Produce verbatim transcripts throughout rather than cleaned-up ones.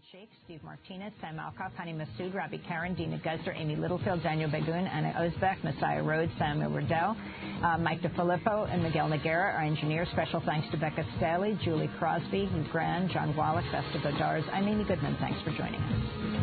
Sheikh, Steve Martinez, Sam Alcoff, Hani Massoud, Rabbi Karen, Dina Guzder, Amy Littlefield, Daniel Begun, Anna Ozbek, Messiah Rhodes, Samuel Riddell, uh, Mike DeFilippo, and Miguel Noguera, our engineers. Special thanks to Becca Staley, Julie Crosby, Hugh Grand, John Wallach, Vesta Godars. I'm Amy Goodman. Thanks for joining us.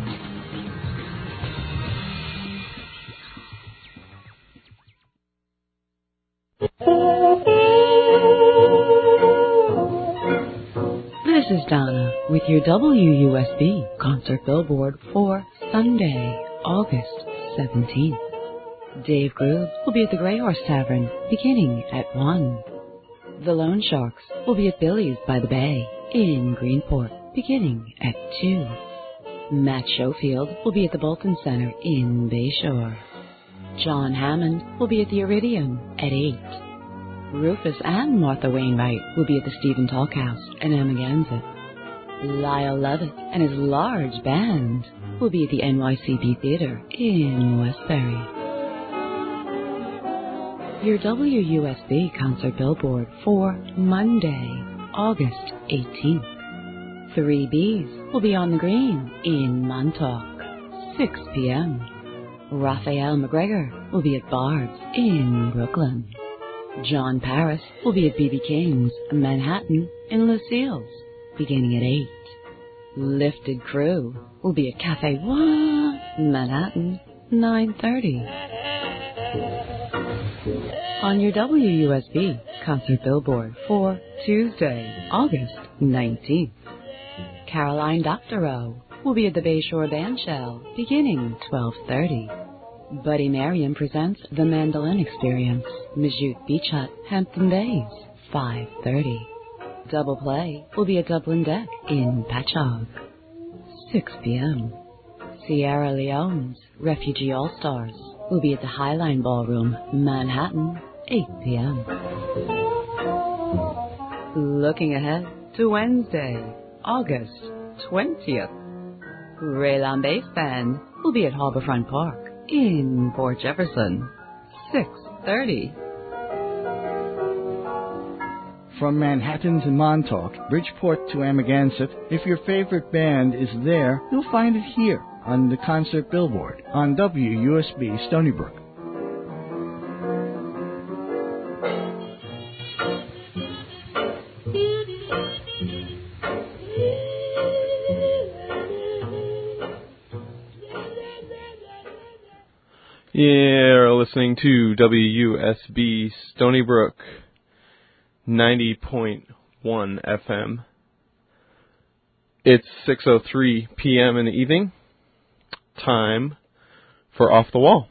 This is Donna with your W U S B concert billboard for Sunday, August seventeenth. Dave Groove will be at the Grey Horse Tavern beginning at one. The Lone Sharks will be at Billy's by the Bay in Greenport beginning at two. Matt Schofield will be at the Bolton Center in Bayshore. John Hammond will be at the Iridium at eight. Rufus and Martha Wainwright will be at the Stephen Talk House in Amagansett. Lyle Levitt and his large band will be at the N Y C B Theater in Westbury. Your W U S B concert billboard for Monday, August eighteenth. Three B's will be on the Green in Montauk, six p.m. Raphael McGregor will be at Bard's in Brooklyn. John Paris will be at B B King's, Manhattan, in Lucille's, beginning at eight. Lifted Crew will be at Cafe One, Manhattan, nine thirty. On your W U S B concert billboard for Tuesday, August nineteenth. Caroline Doctorow will be at the Bayshore Bandshell, beginning twelve thirty. Buddy Merriam presents The Mandolin Experience, Majute Beach Hut, Hampton Bays, five thirty. Double Play will be at Dublin Deck in Patchogue, six p.m. Sierra Leone's Refugee All-Stars will be at the Highline Ballroom, Manhattan, eight p.m. Looking ahead to Wednesday, August twentieth. Ray Lambe's band will be at Harborfront Park in Port Jefferson, six thirty. From Manhattan to Montauk, Bridgeport to Amagansett, if your favorite band is there, you'll find it here on the concert billboard on W U S B Stony Brook. You're listening to W U S B Stony Brook, ninety point one F M. It's six oh three p.m. in the evening. Time for Off the Wall.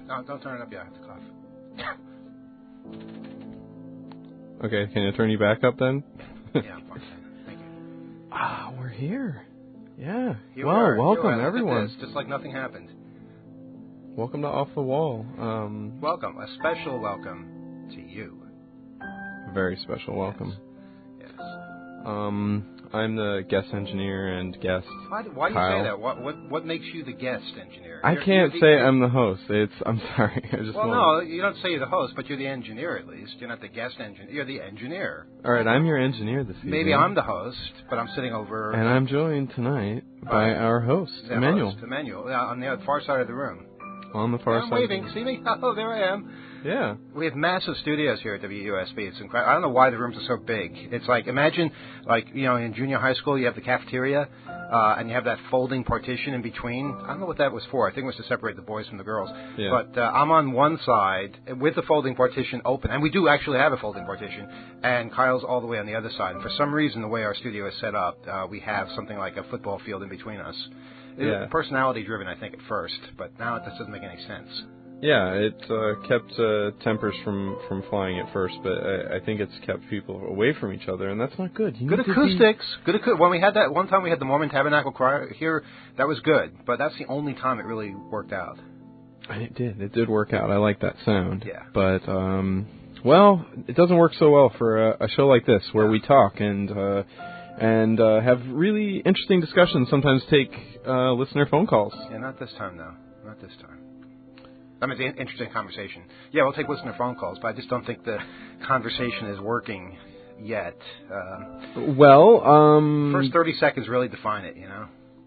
No, don't turn it up yet. I have to cough. Okay, can I turn you back up then? Yeah, I'm fine. Thank you. Ah, we're here. Yeah. Here well, we are. welcome Here we are. everyone. This, just like nothing happened. Welcome to Off the Wall. Um, welcome, a special welcome to you. A very special welcome. Yes. yes. Um, I'm the guest engineer and guest. Why, why do you Kyle. say that? What what what makes you the guest engineer? I You're, can't you're the, say I'm the host. It's I'm sorry. I just well, want... no, you don't say you're the host, but you're the engineer at least. You're not the guest engineer. You're the engineer. All right, I'm your engineer this evening. Maybe I'm the host, but I'm sitting over. And I'm joined tonight by, by our host, the Emmanuel. Host, Emmanuel, yeah, on the far side of the room. On the far yeah, I'm side. waving. See me? Oh, there I am. Yeah. We have massive studios here at W U S B. It's incredible. I don't know why the rooms are so big. It's like, imagine, like, you know, in junior high school, you have the cafeteria, uh, and you have that folding partition in between. I don't know what that was for. I think it was to separate the boys from the girls. Yeah. But uh, I'm on one side with the folding partition open, and we do actually have a folding partition, and Kyle's all the way on the other side. And for some reason, the way our studio is set up, uh, we have something like a football field in between us. Yeah. It's personality-driven, I think, at first, but now it just doesn't make any sense. Yeah, it uh, kept uh, tempers from, from flying at first, but I, I think it's kept people away from each other, and that's not good. You good acoustics. Be... Good acou- When we had that one time, we had the Mormon Tabernacle Choir here. That was good, but that's the only time it really worked out. It did. It did work out. I like that sound. Yeah. But um, well, it doesn't work so well for a, a show like this where yeah. we talk and uh, and uh, have really interesting discussions. Sometimes take uh, listener phone calls. Yeah, not this time though. Not this time. I mean, it's an interesting conversation. Yeah, we'll take listener phone calls, but I just don't think the conversation is working yet. Um, well, um... First thirty seconds really define it, you know?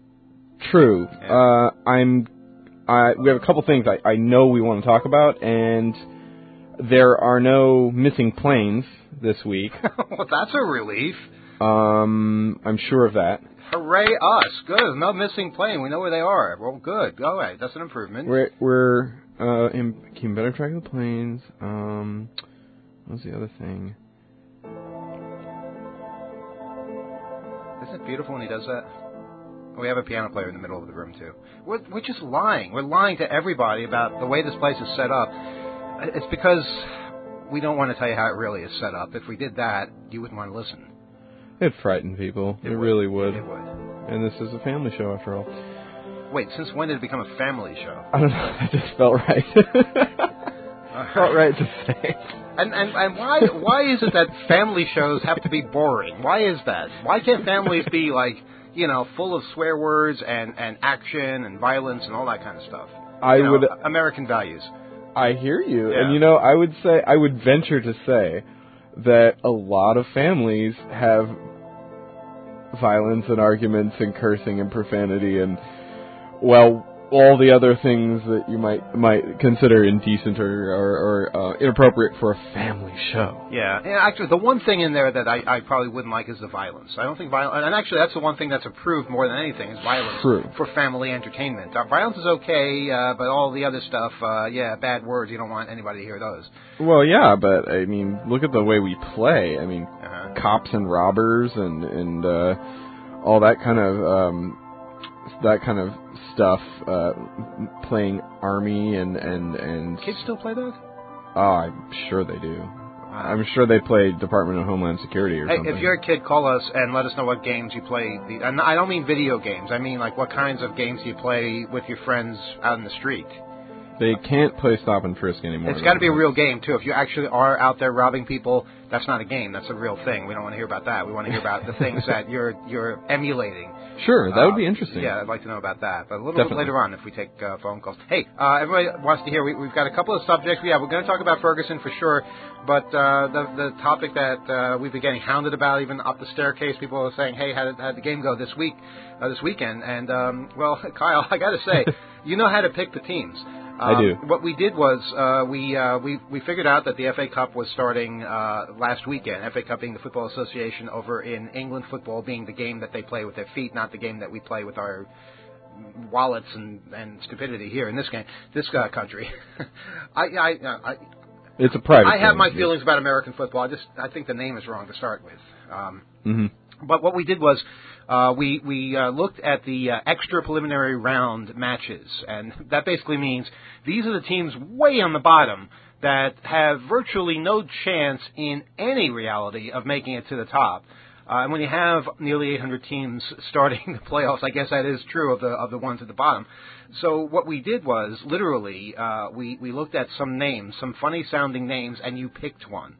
True. Yeah. Uh, I'm... I, we have a couple things I, I know we want to talk about, and there are no missing planes this week. Well, that's a relief. Um, I'm sure of that. Hooray us. Good. No missing plane. We know where they are. Well, good. All right. That's an improvement. We're... we're Uh, in, keeping better track of the planes. Um, what was the other thing? Isn't it beautiful when he does that? We have a piano player in the middle of the room, too. We're, we're just lying. We're lying to everybody about the way this place is set up. It's because we don't want to tell you how it really is set up. If we did that, you wouldn't want to listen. It'd frighten people. It, it would. really would. It would. And this is a family show, after all. Wait, since when did it become a family show? I don't know. It just felt right. Felt right to say. And and and why why is it that family shows have to be boring? Why is that? Why can't families be like, you know, full of swear words and, and action and violence and all that kind of stuff? I you know, would American values. I hear you, Yeah. and you know, I would say I would venture to say that a lot of families have violence and arguments and cursing and profanity and, well, all the other things that you might might consider indecent or, or, or uh, inappropriate for a family show. Yeah. yeah, actually, the one thing in there that I, I probably wouldn't like is the violence. I don't think violence, and actually that's the one thing that's approved more than anything is violence True. for family entertainment. Uh, violence is okay, uh, but all the other stuff, uh, yeah, bad words, you don't want anybody to hear those. Well, yeah, but I mean, look at the way we play. I mean, Uh-huh. cops and robbers and and uh, all that kind of um, that kind of stuff. Uh, playing army and and and Kids still play that? oh, I'm sure they do. I'm sure they play Department of Homeland Security or Hey, something. if you're a kid, call us and let us know what games you play. And I don't mean video games. I mean, like, what kinds of games you play with your friends out in the street. They can't play Stop and Frisk anymore. It's got to be a real game, too. If you actually are out there robbing people, that's not a game. That's a real thing. We don't want to hear about that. We want to hear about the things that you're you're emulating. Sure, that would be Uh, interesting. Yeah, I'd like to know about that. But a little Definitely. bit later on if we take uh, phone calls. Hey, uh, everybody wants to hear. We, we've got a couple of subjects. Yeah, we're going to talk about Ferguson for sure. But uh, the the topic that uh, we've been getting hounded about, even up the staircase, people are saying, hey, how did, how did the game go this week, uh, this weekend? And, um, well, Kyle, I got to say, you know how to pick the teams. Um, I do. What we did was uh, we uh, we we figured out that the F A Cup was starting uh, last weekend. F A Cup being the Football Association over in England, football being the game that they play with their feet, not the game that we play with our wallets and, and stupidity here in this game, this uh, country. I I, I It's a private I have thing, my yeah. feelings about American football. I just I think the name is wrong to start with. Um, Mm-hmm. But what we did was uh, we we uh, looked at the uh, extra preliminary round matches, and that basically means these are the teams way on the bottom that have virtually no chance in any reality of making it to the top. Uh, and when you have nearly eight hundred teams starting the playoffs, I guess that is true of the of the ones at the bottom. So what we did was, literally, uh, we, we looked at some names, some funny-sounding names, and you picked one.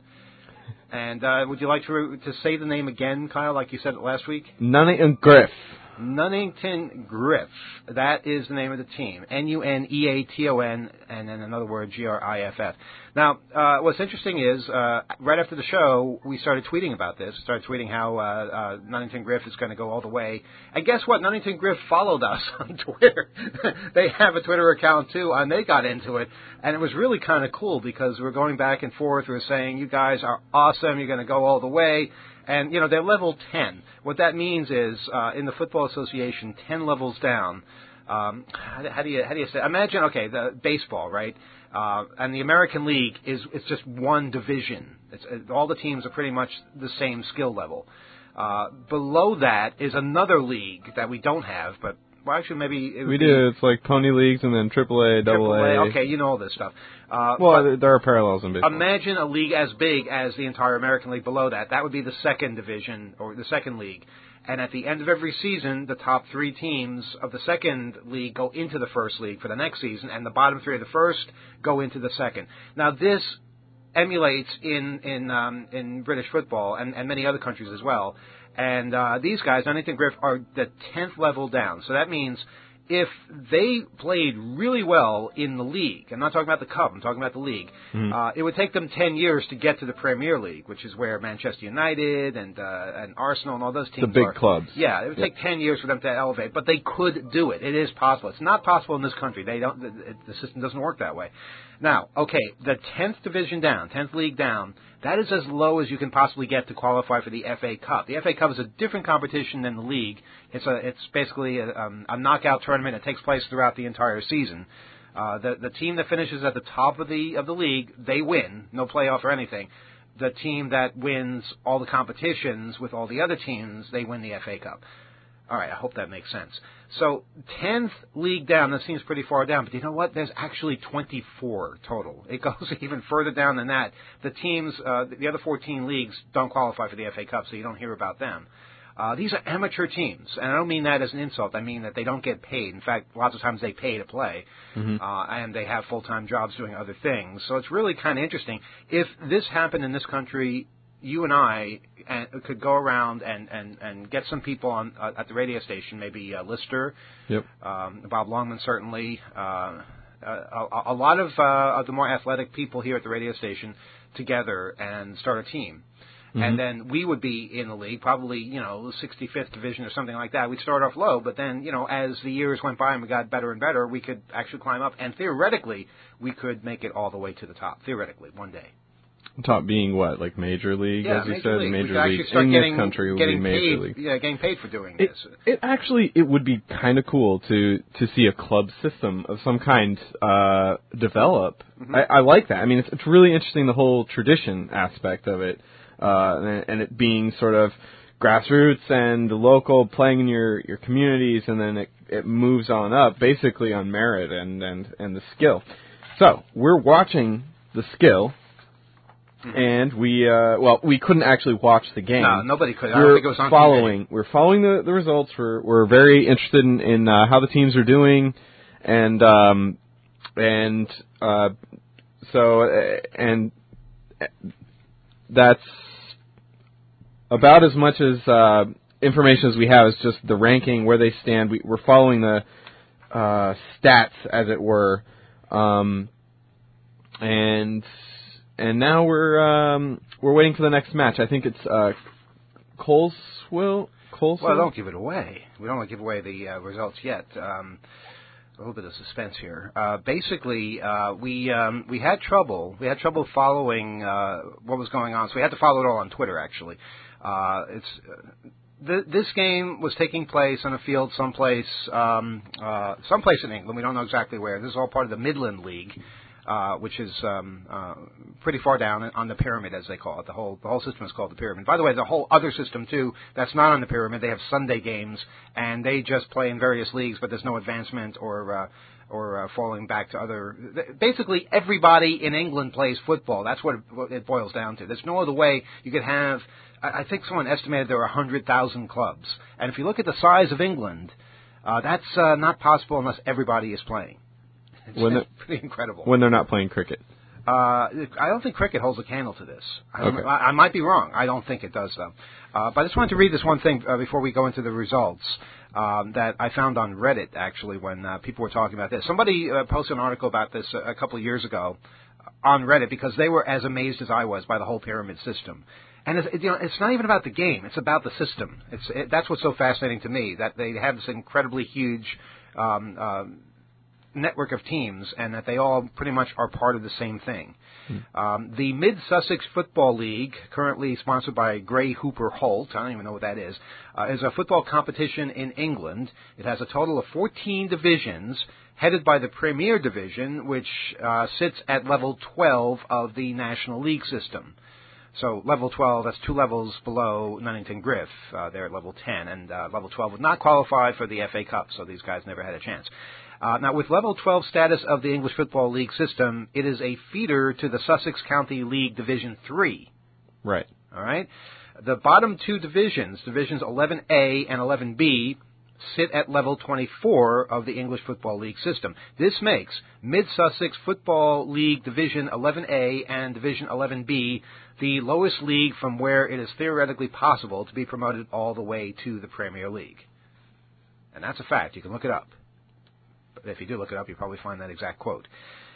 And uh, would you like to to say the name again, Kyle, like you said it last week? Nunnington Griff. Nunnington Griff. That is the name of the team. N U N E A T O N, and then another word, G R I F F. Now, uh, what's interesting is, uh, right after the show, we started tweeting about this, started tweeting how uh, uh, Nunnington Griff is going to go all the way. And guess what? Nunnington Griff followed us on Twitter. They have a Twitter account, too, and they got into it. And it was really kind of cool because we're going back and forth. We're saying, you guys are awesome. You're going to go all the way. And, you know, they're level ten. What that means is, uh, in the Football Association, ten levels down. Um, how, how do you how do you say? Imagine, okay, the baseball, right? Uh, and the American League is it's just one division. It's, it, all the teams are pretty much the same skill level. Uh, below that is another league that we don't have, but well, actually, maybe it would we be do. It's like pony leagues and then triple A, double A. Okay, you know all this stuff. Uh, well, there are parallels in baseball. Imagine a league as big as the entire American League below that. That would be the second division or the second league. And at the end of every season, the top three teams of the second league go into the first league for the next season, and the bottom three of the first go into the second. Now, this emulates in in um, in British football and, and many other countries as well. And uh, these guys, Nunnington Griff, are the tenth level down. So that means if they played really well in the league, I'm not talking about the Cup, I'm talking about the league, mm-hmm. uh, it would take them ten years to get to the Premier League, which is where Manchester United and uh, and Arsenal and all those teams are. The big are. clubs. Yeah, it would yep. take ten years for them to elevate, but they could do it. It is possible. It's not possible in this country. They don't. The, the system doesn't work that way. Now, okay, the tenth division down, tenth league down, that is as low as you can possibly get to qualify for the F A Cup. The F A Cup is a different competition than the league. It's a it's basically a, um, a knockout tournament. It takes place throughout the entire season. Uh, the the team that finishes at the top of the of the league, they win. No playoff or anything. The team that wins all the competitions with all the other teams, they win the F A Cup. All right, I hope that makes sense. So tenth league down, that seems pretty far down, but you know what? There's actually twenty-four total. It goes even further down than that. The teams, uh, the other fourteen leagues don't qualify for the F A Cup, so you don't hear about them. Uh, these are amateur teams, and I don't mean that as an insult. I mean that they don't get paid. In fact, lots of times they pay to play, mm-hmm. uh, and they have full-time jobs doing other things. So it's really kind of interesting. If this happened in this country, you and I uh, could go around and, and, and get some people on uh, at the radio station, maybe uh, Lister, yep. um, Bob Longman certainly, uh, a, a lot of, uh, of the more athletic people here at the radio station together and start a team. Mm-hmm. And then we would be in the league, probably, you know, sixty-fifth division or something like that. We'd start off low, but then, you know, as the years went by and we got better and better, we could actually climb up. And theoretically, we could make it all the way to the top, theoretically, one day. Top being what, like major league, yeah, as you major said, league. major league in getting, this country would be major paid, league. Yeah, getting paid for doing it, this. It actually, it would be kind of cool to to see a club system of some kind uh, develop. Mm-hmm. I, I like that. I mean, it's, it's really interesting, the whole tradition aspect of it, uh, and, and it being sort of grassroots and local, playing in your, your communities, and then it, it moves on up, basically on merit and, and, and the skill. So we're watching the skill. And we, uh, well, we couldn't actually watch the game. No, nobody could. I we're don't think it was on following. T V. We're following the, the results. We're we're very interested in, in uh, how the teams are doing, and um, and uh, so uh, and that's about as much as uh, information as we have. Is just the ranking, where they stand. We, we're following the uh, stats, as it were, um, and. And now we're um, we're waiting for the next match. I think it's uh, Colesville. Colesville. Well, don't give it away. We don't want to give away the uh, results yet. Um, a little bit of suspense here. Uh, basically, uh, we um, we had trouble. We had trouble following uh, what was going on, so we had to follow it all on Twitter. Actually, uh, it's. Uh, th- this game was taking place on a field someplace, um, uh, someplace in England. We don't know exactly where. This is all part of the Midland League. uh, which is um, uh, pretty far down on the pyramid, as they call it. The whole the whole system is called the pyramid. By the way, the whole other system too that's not on the pyramid. They have Sunday games, and they just play in various leagues, but there's no advancement or uh, or uh, falling back to other. Basically, everybody in England plays football. That's what it, what it boils down to. There's no other way you could have. I, I think someone estimated there were one hundred thousand clubs, and if you look at the size of England, uh, that's uh, not possible unless everybody is playing. It's, when it's pretty incredible. When they're not playing cricket. Uh, I don't think cricket holds a candle to this. I, okay. I, I might be wrong. I don't think it does, though. Uh, but I just wanted to read this one thing uh, before we go into the results um, that I found on Reddit, actually, when uh, people were talking about this. Somebody uh, posted an article about this a, a couple of years ago on Reddit because they were as amazed as I was by the whole pyramid system. And it's, you know, it's not even about the game. It's about the system. It's it, That's what's so fascinating to me, that they have this incredibly huge um, uh, network of teams, and that they all pretty much are part of the same thing. Hmm. Um, the Mid-Sussex Football League, currently sponsored by Gray Hooper Holt, I don't even know what that is, uh, is a football competition in England. It has a total of fourteen divisions, headed by the Premier Division, which uh, sits at level twelve of the National League system. So level twelve, that's two levels below Nunnington Griff. Uh, they're at level ten, and uh, level twelve would not qualify for the F A Cup, so these guys never had a chance. Uh, now, with level twelve status of the English Football League system, it is a feeder to the Sussex County League Division three. Right. All right? The bottom two divisions, Divisions eleven A and eleven B, sit at level twenty-four of the English Football League system. This makes Mid-Sussex Football League Division eleven A and Division eleven B the lowest league from where it is theoretically possible to be promoted all the way to the Premier League. And that's a fact. You can look it up. But if you do look it up, you'll probably find that exact quote.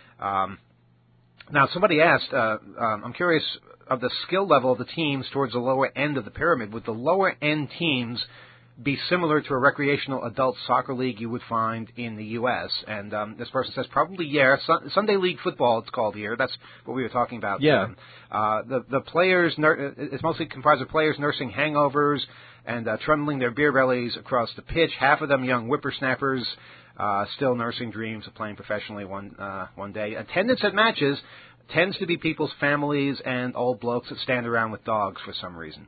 Um, now, somebody asked, uh, um, I'm curious of the skill level of the teams towards the lower end of the pyramid. Would the lower end teams be similar to a recreational adult soccer league you would find in the U S? And um, this person says probably, yeah. Sun- Sunday League Football, it's called here. That's what we were talking about. Yeah. Um, uh, the, the players, nur- it's mostly comprised of players nursing hangovers and uh, trundling their beer bellies across the pitch. Half of them young whippersnappers, uh, still nursing dreams of playing professionally one uh, one day. Attendance at matches tends to be people's families and old blokes that stand around with dogs for some reason.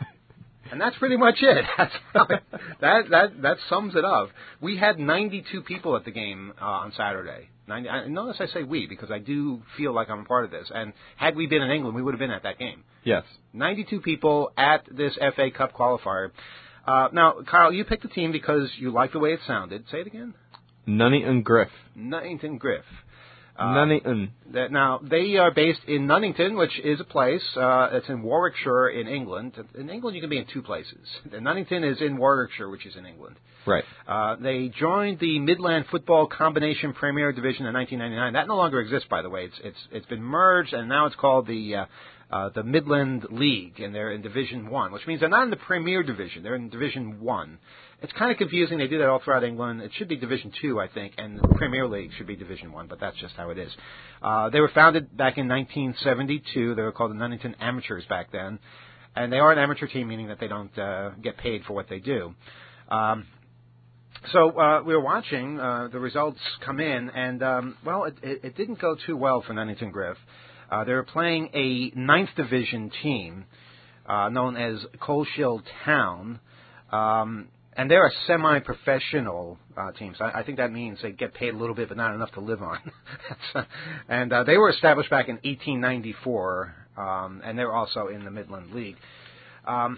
And that's pretty much it. That's how it that that that sums it up. We had ninety-two people at the game uh, on Saturday. ninety, I, notice I say we because I do feel like I'm a part of this. And had we been in England, we would have been at that game. Yes. ninety-two people at this F A Cup qualifier. Uh, now, Kyle, you picked the team because you liked the way it sounded. Say it again. Nunnington Griff. Nunnington Griff. Uh, Nunnington. That, now, they are based in Nunnington, which is a place. Uh, it's in Warwickshire in England. In England, you can be in two places. Nunnington is in Warwickshire, which is in England. Right. Uh, they joined the Midland Football Combination Premier Division in nineteen ninety-nine. That no longer exists, by the way. It's it's it's been merged, and now it's called the uh, uh, the Midland League, and they're in Division One, which means they're not in the Premier Division. They're in Division One. It's kind of confusing. They do that all throughout England. It should be Division Two, I think, and the Premier League should be Division One, but that's just how it is. Uh, they were founded back in nineteen seventy-two. They were called the Nunnington Amateurs back then, and they are an amateur team, meaning that they don't uh, get paid for what they do. Um, so uh, we were watching uh, the results come in, and, um, well, it, it, it didn't go too well for Nunnington Griff. Uh, they were playing a ninth Division team uh, known as Coleshill Town. Um And they're a semi-professional uh, team, so I, I think that means they get paid a little bit, but not enough to live on. and uh, they were established back in eighteen ninety-four, um, and they're also in the Midland League. Um,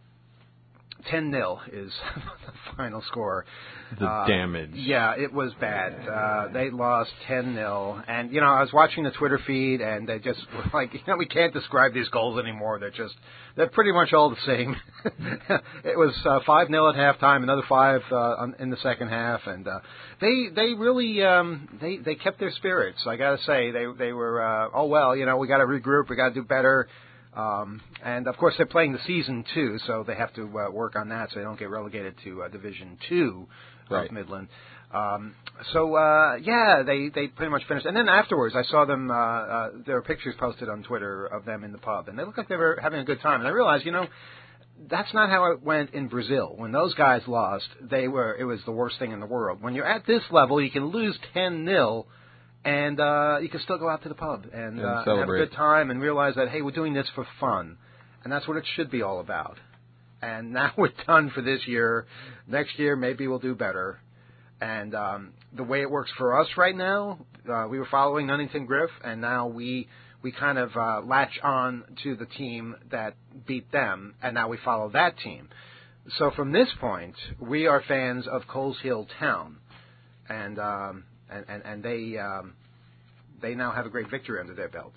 ten nil is the final score. The uh, damage. Yeah, it was bad. Uh, they lost ten nil. And, you know, I was watching the Twitter feed, and they just were like, you know, we can't describe these goals anymore. They're just, they're pretty much all the same. It was uh, five nil at halftime, another five uh, in the second half. And uh, they they really, um, they, they kept their spirits. I got to say, they, they were, uh, oh, well, you know, we got to regroup. We got to do better. Um, and, of course, they're playing the season, too, so they have to uh, work on that so they don't get relegated to uh, Division Two right. of Midland. Um, so, uh, yeah, they, they pretty much finished. And then afterwards, I saw them, uh, uh, there were pictures posted on Twitter of them in the pub, and they looked like they were having a good time. And I realized, you know, that's not how it went in Brazil. When those guys lost, they were it was the worst thing in the world. When you're at this level, you can lose ten nil, and uh, you can still go out to the pub and, and uh, celebrate. have a good time and realize that, hey, we're doing this for fun. And that's what it should be all about. And now we're done for this year. Next year, maybe we'll do better. And um, the way it works for us right now, uh, we were following Nunnington Griff, and now we we kind of uh, latch on to the team that beat them, and now we follow that team. So from this point, we are fans of Coleshill Town, and um, and, and and they um, they now have a great victory under their belt.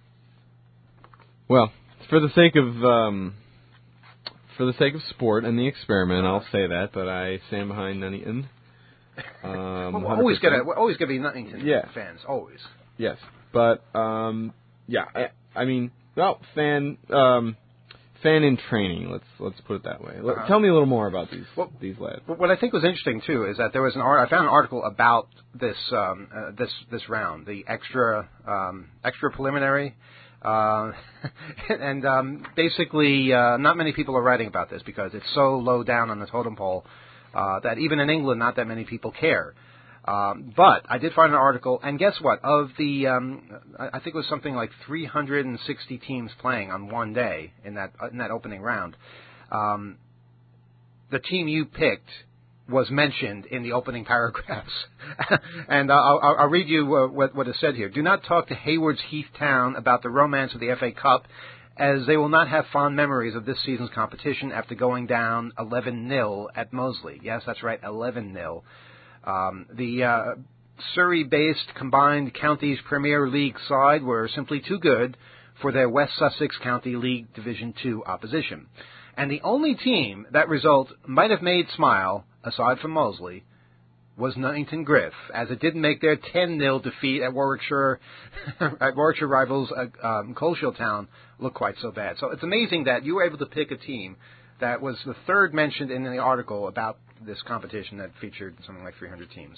Well, for the sake of um, for the sake of sport and the experiment, I'll say that, but I stand behind Nunnington. Um, well, we're always gonna we're always gonna be Nunnington yeah. fans, always. Yes, but um, yeah, I, I mean, well, fan um, fan in training. Let's let's put it that way. Let, uh-huh. Tell me a little more about these well, these lads. What I think was interesting too is that there was an art, I found an article about this um, uh, this this round, the extra um, extra preliminary. Uh, and um, basically, uh, not many people are writing about this because it's so low down on the totem pole uh, that even in England, not that many people care. Um, but I did find an article, and guess what? Of the, um, I think it was something like three hundred sixty teams playing on one day in that in that opening round. Um, the team you picked was mentioned in the opening paragraphs. and uh, I'll, I'll read you uh, what, what is said here. Do not talk to Hayward's Heath Town about the romance of the F A Cup, as they will not have fond memories of this season's competition after going down eleven nil at Moseley. Yes, that's right, eleven nil. Um, the uh, Surrey-based Combined Counties Premier League side were simply too good for their West Sussex County League Division two opposition. And the only team that result might have made smile, aside from Moseley, was Nunnington Griff, as it didn't make their ten nil defeat at Warwickshire at Warwickshire rivals uh, um, Coleshill Town look quite so bad. So it's amazing that you were able to pick a team that was the third mentioned in the article about this competition that featured something like three hundred teams.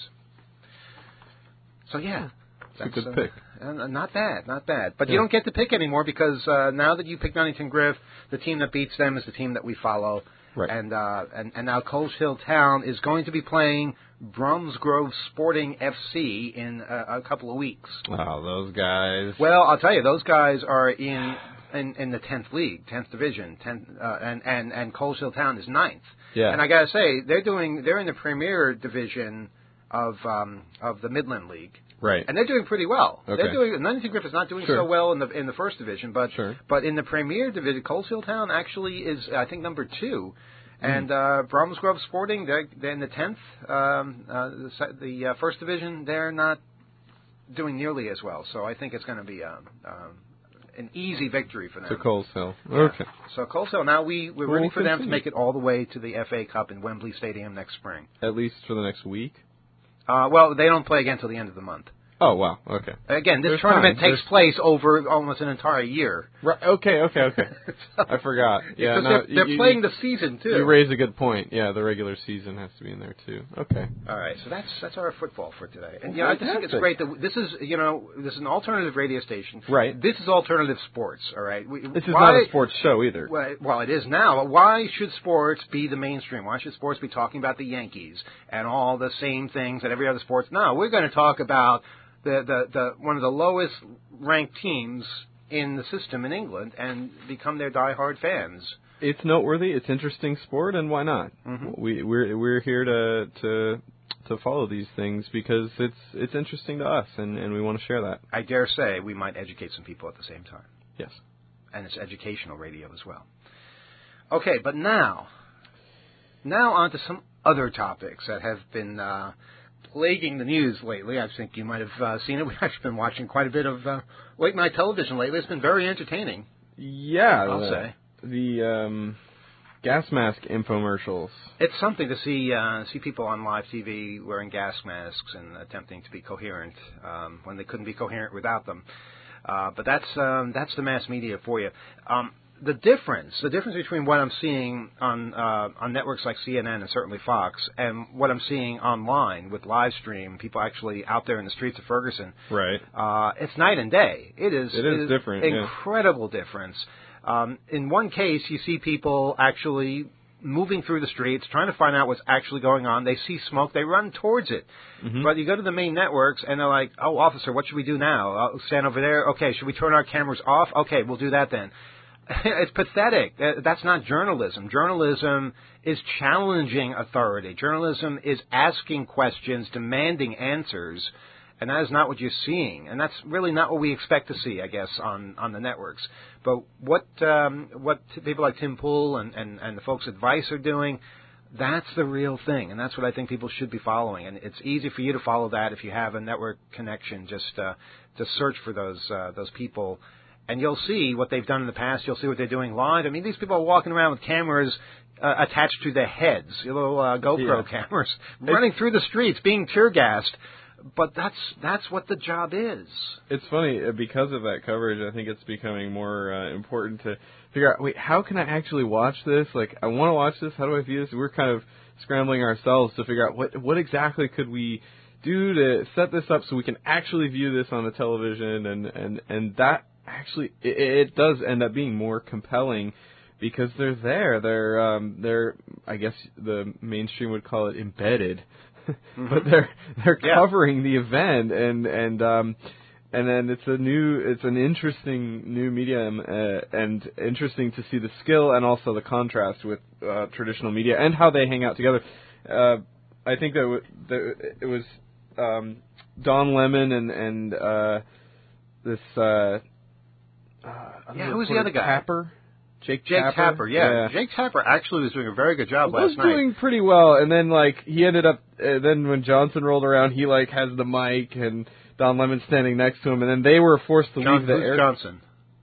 So yeah. That's a good uh, pick. Uh, not bad, not bad. But yeah. you don't get to pick anymore because uh, now that you pick Nunnington Griff, the team that beats them is the team that we follow. Right. And, uh, and and now Coleshill Town is going to be playing Bromsgrove Sporting F C in a, a couple of weeks. Wow, those guys. Well, I'll tell you, those guys are in in, in the tenth league, tenth division, tenth, uh, and and and Coleshill Town is ninth. Yeah. And I gotta say, they're doing they're in the Premier Division of um, of the Midland League. Right. And they're doing pretty well. Okay. They're doing Nunnington Griff is not doing sure. so well in the in the first division, but sure. but in the Premier Division, Coleshill Town actually is I think number two, mm. and uh, Bromsgrove Sporting they're, they're in the tenth. Um, uh, the the uh, first division they're not doing nearly as well. So I think it's going to be um, um, an easy victory for them. To Coleshill. Yeah. Okay. So Coleshill now we we're Well, rooting we'll for them to continue. make it all the way to the F A Cup in Wembley Stadium next spring. At least for the next week. Uh, well, they don't play again until the end of the month. Oh, wow. Okay. Again, this There's tournament time. takes There's... place over almost an entire year. Right. Okay, okay, okay. I forgot. Yeah, because no, they're, they're you, playing you, the season, too. You raise a good point. Yeah, the regular season has to be in there, too. Okay. All right, so that's that's our football for today. And, Well, you know, I just think it's fantastic. great that this is, you know, this is an alternative radio station. Right. This is alternative sports, all right? We, This is why, not a sports show, either. Well, well, it is now. Why should sports be the mainstream? Why should sports be talking about the Yankees and all the same things that every other sports? No, we're going to talk about the, the, the one of the lowest ranked teams in the system in England and become their diehard fans. It's noteworthy. It's interesting sport, and why not? Mm-hmm. We we're we're here to to to follow these things because it's it's interesting to us, and, and we want to share that. I dare say we might educate some people at the same time. Yes. And it's educational radio as well. Okay, but now, now on to some other topics that have been uh, plaguing the news lately. I think you might have uh, seen it. We've actually been watching quite a bit of uh, late night television lately. It's been very entertaining. Yeah, I'll the, say. The um, gas mask infomercials. It's something to see uh, see people on live T V wearing gas masks and attempting to be coherent um, when they couldn't be coherent without them. Uh, but that's um, that's the mass media for you. Um, the difference, the difference between what I'm seeing on uh, on networks like C N N and certainly Fox, and what I'm seeing online with live stream, people actually out there in the streets of Ferguson, Right. uh, it's night and day. It is, It is different, yeah. Incredible difference. Um, in one case, you see people actually moving through the streets, trying to find out what's actually going on. They see smoke, they run towards it. Mm-hmm. But you go to the main networks, and they're like, oh, officer, what should we do now? I'll stand over there. Okay, should we turn our cameras off? Okay, we'll do that then. It's pathetic. That's not journalism. Journalism is challenging authority. Journalism is asking questions, demanding answers, and that is not what you're seeing. And that's really not what we expect to see, I guess, on, on the networks. But what um, what people like Tim Pool and, and, and the folks at Vice are doing, that's the real thing, and that's what I think people should be following. And it's easy for you to follow that if you have a network connection. Just uh, just search for those uh, those people. And you'll see what they've done in the past. You'll see what they're doing live. I mean, these people are walking around with cameras uh, attached to their heads, little uh, GoPro yeah. cameras, running through the streets, being tear gassed. But that's that's what the job is. It's funny, because of that coverage, I think it's becoming more uh, important to figure out, wait, how can I actually watch this? Like, I want to watch this. How do I view this? We're kind of scrambling ourselves to figure out what what exactly could we do to set this up so we can actually view this on the television, and, and, and that actually, it, it does end up being more compelling because they're there. They're, um, they're, I guess the mainstream would call it embedded, mm-hmm. but they're they're yeah. covering the event, and and um, and then it's a new, it's an interesting new medium, uh, and interesting to see the skill and also the contrast with uh, traditional media and how they hang out together. Uh, I think that, w- that it was um, Don Lemon and and uh, this. Uh, Uh, yeah, who was the other guy? Tapper? Jake, Jake Tapper? Tapper, yeah. yeah. Jake Tapper actually was doing a very good job he last was night. was doing pretty well, and then, like, he ended up, uh, then when Johnson rolled around, he, like, has the mic, and Don Lemon standing next to him, and then they were forced to John, leave the who's air. Johnson?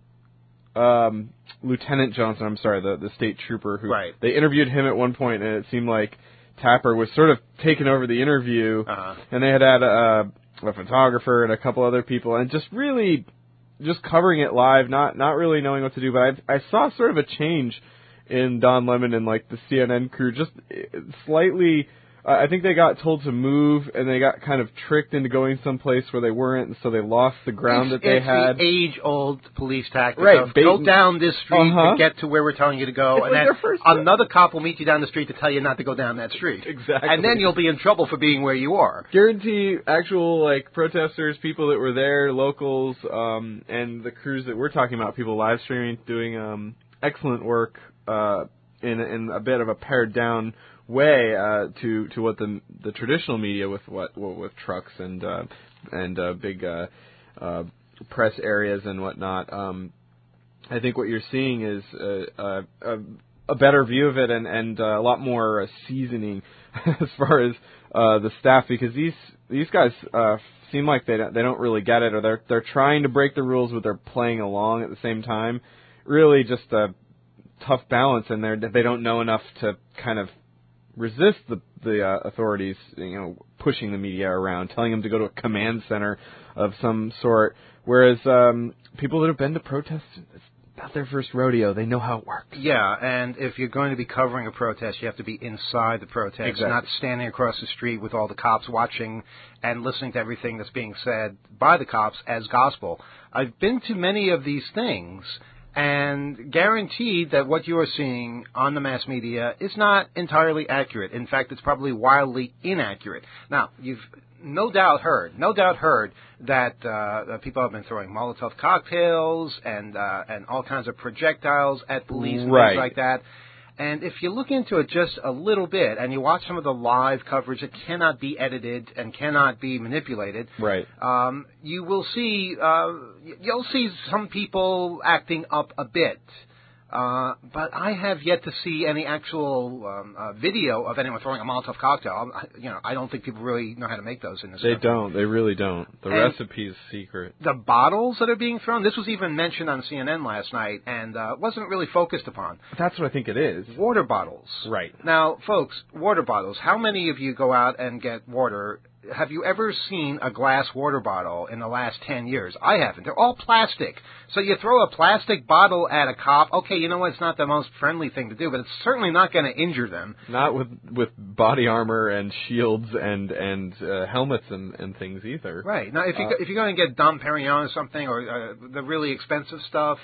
Um, Lieutenant Johnson, I'm sorry, the, the state trooper who, right. they interviewed him at one point, and it seemed like Tapper was sort of taking over the interview, uh-huh. and they had had a, a photographer and a couple other people, and just really... just covering it live, not not really knowing what to do, but I I saw sort of a change in Don Lemon and like the C N N crew, just slightly. Uh, I think they got told to move, and they got kind of tricked into going someplace where they weren't, and so they lost the ground it's, that they it's had. It's the age-old police tactic right, of go down this street uh-huh. to get to where we're telling you to go, it's and like then another cop will meet you down the street to tell you not to go down that street. Exactly. And then you'll be in trouble for being where you are. Guarantee actual, like, protesters, people that were there, locals, um, and the crews that we're talking about, people live streaming, doing um, excellent work uh, in, in a bit of a pared-down way uh, to to what the the traditional media with what, what with trucks and uh, and uh, big uh, uh, press areas and whatnot. Um, I think what you're seeing is a, a, a better view of it and and uh, a lot more uh, seasoning as far as uh, the staff, because these these guys uh, seem like they don't, they don't really get it, or they're they're trying to break the rules, but they're playing along at the same time. Really, just a tough balance, and they they don't know enough to kind of resist the the uh, authorities, you know, pushing the media around, telling them to go to a command center of some sort. Whereas um, people that have been to protests, it's not their first rodeo. They know how it works. Yeah, and if you're going to be covering a protest, you have to be inside the protest, exactly. not standing across the street with all the cops watching and listening to everything that's being said by the cops as gospel. I've been to many of these things, and guaranteed that what you are seeing on the mass media is not entirely accurate. In fact, it's probably wildly inaccurate. Now, you've no doubt heard, no doubt heard that uh, people have been throwing Molotov cocktails and uh, and all kinds of projectiles at police and right. things like that. And if you look into it just a little bit and you watch some of the live coverage that cannot be edited and cannot be manipulated, right. um, you will see uh, you'll see some people acting up a bit. Uh, but I have yet to see any actual um, uh, video of anyone throwing a Molotov cocktail. I, you know, I don't think people really know how to make those in this They country. don't. They really don't. The and recipe is secret. The bottles that are being thrown, this was even mentioned on C N N last night, and uh, wasn't really focused upon. That's what I think it is. Water bottles. Right. Now, folks, water bottles. How many of you go out and get water? Have you ever seen a glass water bottle in the last ten years? I haven't. They're all plastic. So you throw a plastic bottle at a cop. Okay, you know what? It's not the most friendly thing to do, but it's certainly not going to injure them. Not with with body armor and shields and and uh, helmets and, and things either. Right. Now, if you uh, if you're going to get Dom Perignon or something, or uh, the really expensive stuff,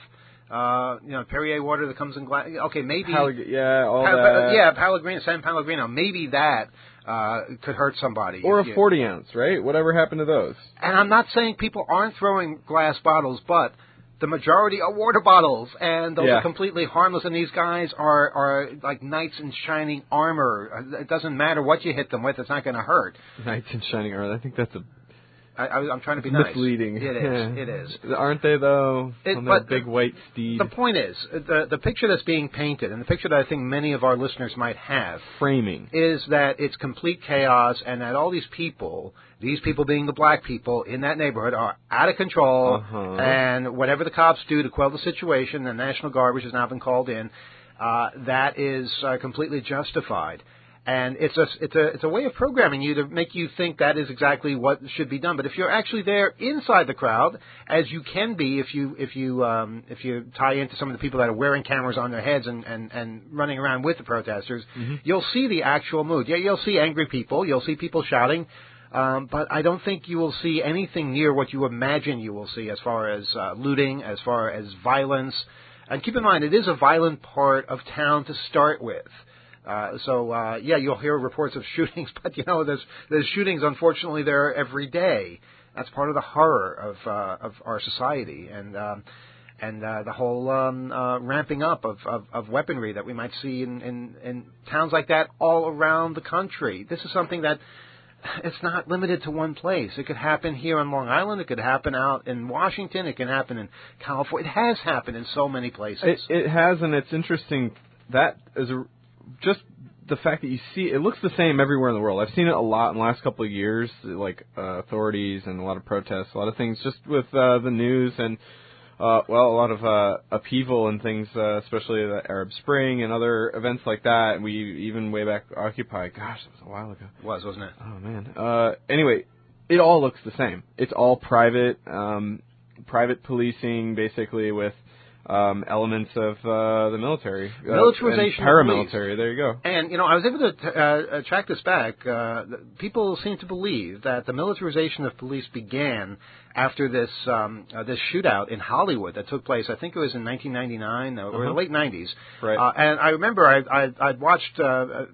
Uh, you know, Perrier water that comes in glass. Okay, maybe. Pelleg- yeah, all pa- that. Yeah, Pellegrino, San Pellegrino. Maybe that uh, could hurt somebody. Or a you, forty ounce, right? Whatever happened to those? And I'm not saying people aren't throwing glass bottles, but the majority are water bottles, and those Yeah. are completely harmless. And these guys are, are like knights in shining armor. It doesn't matter what you hit them with; it's not going to hurt. Knights in shining armor. I think that's a I, I, I'm trying to be nice. misleading. It is. It is. Aren't they though? It, on that but big white steed. The point is, the the picture that's being painted, and the picture that I think many of our listeners might have, framing, is that it's complete chaos, and that all these people, these people being the black people in that neighborhood, are out of control. Uh-huh. And whatever the cops do to quell the situation, the National Guard, which has now been called in, uh, that is uh, completely justified. And it's a it's a it's a way of programming you to make you think that is exactly what should be done. But if you're actually there inside the crowd, as you can be if you if you um, if you tie into some of the people that are wearing cameras on their heads and, and, and running around with the protesters, mm-hmm. you'll see the actual mood. Yeah, you'll see angry people, you'll see people shouting, um, but I don't think you will see anything near what you imagine you will see as far as uh, looting, as far as violence. And keep in mind, it is a violent part of town to start with. Uh, so, uh, yeah, you'll hear reports of shootings, but, you know, there's, there's shootings, unfortunately, there every day. That's part of the horror of, uh, of our society and, um, and, uh, the whole, um, uh, ramping up of, of, of weaponry that we might see in, in, in towns like that all around the country. This is something that it's not limited to one place. It could happen here on Long Island. It could happen out in Washington. It can happen in California. It has happened in so many places. It, it has, and it's interesting that is a just the fact that you see it looks the same everywhere in the world. I've seen it a lot in the last couple of years, like uh, authorities and a lot of protests, a lot of things just with uh, the news and, uh, well, a lot of uh, upheaval and things, uh, especially the Arab Spring and other events like that. We even way back Occupy, gosh, that was a while ago. It was, wasn't it? Oh, man. Uh, anyway, it all looks the same. It's all private, um, private policing, basically, with Um, elements of uh, the military. Uh, Militarization and paramilitary, of there you go. And, you know, I was able to t- uh, track this back. Uh, people seem to believe that the militarization of police began after this um, uh, this shootout in Hollywood that took place, I think it was in nineteen ninety-nine or uh-huh. the late nineties. Right. Uh, and I remember I, I, I'd watched uh,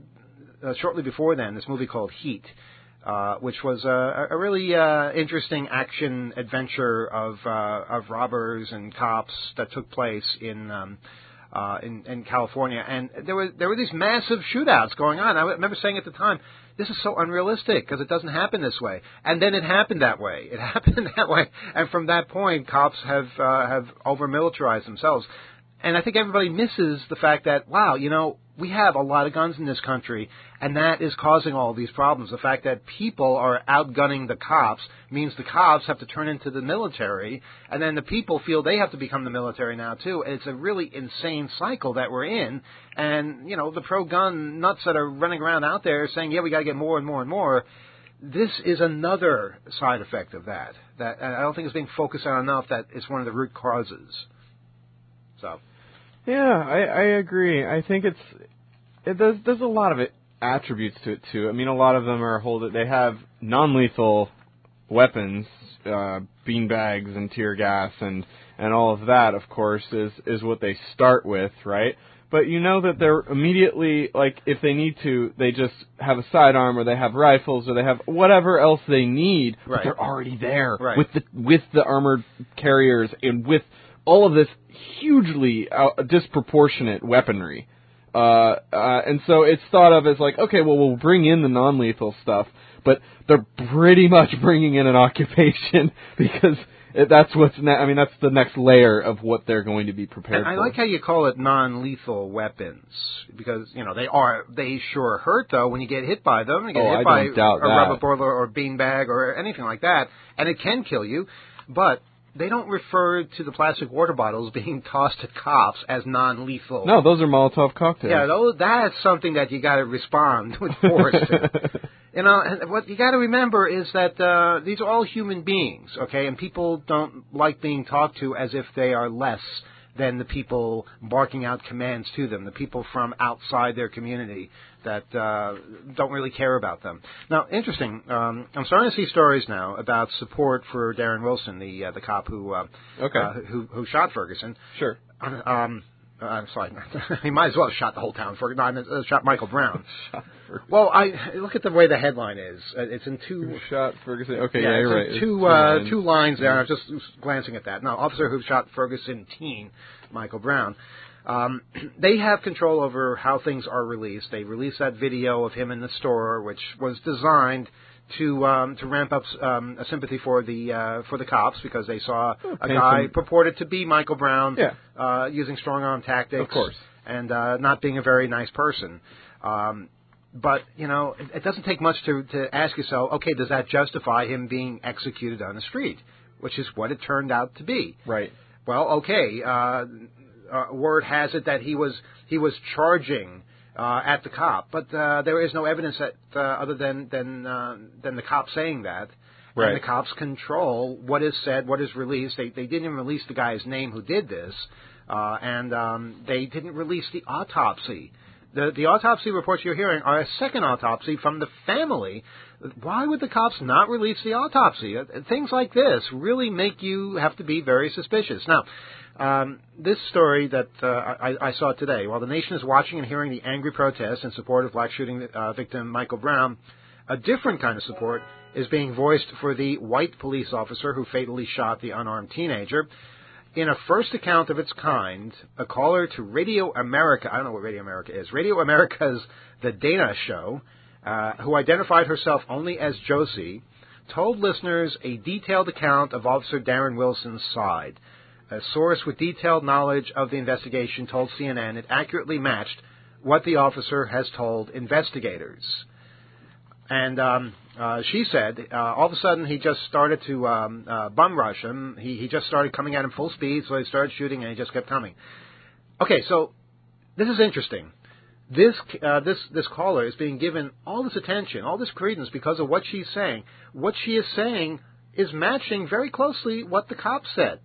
uh, shortly before then this movie called Heat. Uh, which was a, a really uh, interesting action adventure of uh, of robbers and cops that took place in um, uh, in, in California, and there were there were these massive shootouts going on. I remember saying at the time, "This is so unrealistic because it doesn't happen this way." And then it happened that way. It happened that way, and from that point, cops have uh, have over militarized themselves. And I think everybody misses the fact that, wow, you know, we have a lot of guns in this country, and that is causing all these problems. The fact that people are outgunning the cops means the cops have to turn into the military, and then the people feel they have to become the military now, too. And it's a really insane cycle that we're in. And, you know, the pro-gun nuts that are running around out there saying, yeah, we got to get more and more and more, this is another side effect of that. That I don't think it's being focused on enough that it's one of the root causes. So... Yeah, I, I agree. I think it's it, there's there's a lot of it, attributes to it too. I mean, a lot of them are hold they have non-lethal weapons, uh, beanbags and tear gas and, and all of that. Of course, is is what they start with, right? But you know that they're immediately, like, if they need to, they just have a sidearm or they have rifles or they have whatever else they need. Right. But they're already there right. with the with the armored carriers and with all of this hugely uh, disproportionate weaponry. Uh, uh, and so it's thought of as like, okay, well, we'll bring in the non-lethal stuff, but they're pretty much bringing in an occupation because that's what's, ne- I mean, that's the next layer of what they're going to be prepared and I for. I like how you call it non-lethal weapons because, you know, they are, they sure hurt, though, when you get hit by them. You get oh, hit I by don't doubt a that. rubber bullet or beanbag or anything like that, and it can kill you, but they don't refer to the plastic water bottles being tossed at cops as non-lethal. No, those are Molotov cocktails. Yeah, those, that's something that you got to respond with force to. You know, and what you got to remember is that uh, these are all human beings, okay? And people don't like being talked to as if they are less than the people barking out commands to them, the people from outside their community that uh, don't really care about them. Now, interesting, um, I'm starting to see stories now about support for Darren Wilson, the uh, the cop who uh, okay. uh, who, who shot Ferguson. Sure. Um, uh, I'm sorry. He might as well have shot the whole town. For, no, uh, shot Michael Brown. Well, I look at the way the headline is. Uh, it's in two. Who shot Ferguson? Okay, yeah, yeah, you're right. right. Two, two, uh, lines. two lines there. I'm just glancing at that. Now, officer who shot Ferguson teen, Michael Brown. Um, they have control over how things are released. They released that video of him in the store, which was designed to um, to ramp up um, a sympathy for the uh, for the cops because they saw oh, a guy some... purported to be Michael Brown, yeah. uh, using strong arm tactics, of course, and uh, not being a very nice person. Um, but you know, it, it doesn't take much to to ask yourself, okay, does that justify him being executed on the street? Which is what it turned out to be. Right. Well, okay. Uh, uh, word has it that he was he was charging uh, at the cop, but uh, there is no evidence that uh, other than than uh, than the cop saying that. Right. And the cops control what is said, what is released. They they didn't even release the guy's name who did this, uh, and um, they didn't release the autopsy. The the autopsy reports you're hearing are a second autopsy from the family. Why would the cops not release the autopsy? Things like this really make you have to be very suspicious. Now, um, this story that uh, I, I saw today, while the nation is watching and hearing the angry protests in support of black shooting uh, victim Michael Brown, a different kind of support is being voiced for the white police officer who fatally shot the unarmed teenager. In a first account of its kind, a caller to Radio America, I don't know what Radio America is, Radio America's The Dana Show, uh, who identified herself only as Josie, told listeners a detailed account of Officer Darren Wilson's side. A source with detailed knowledge of the investigation told C N N it accurately matched what the officer has told investigators. And um, uh, she said, uh, all of a sudden he just started to um, uh, bum rush him. He, he just started coming at him full speed, so he started shooting, and he just kept coming. Okay, so this is interesting. This uh, this this caller is being given all this attention, all this credence because of what she's saying. What she is saying is matching very closely what the cop said.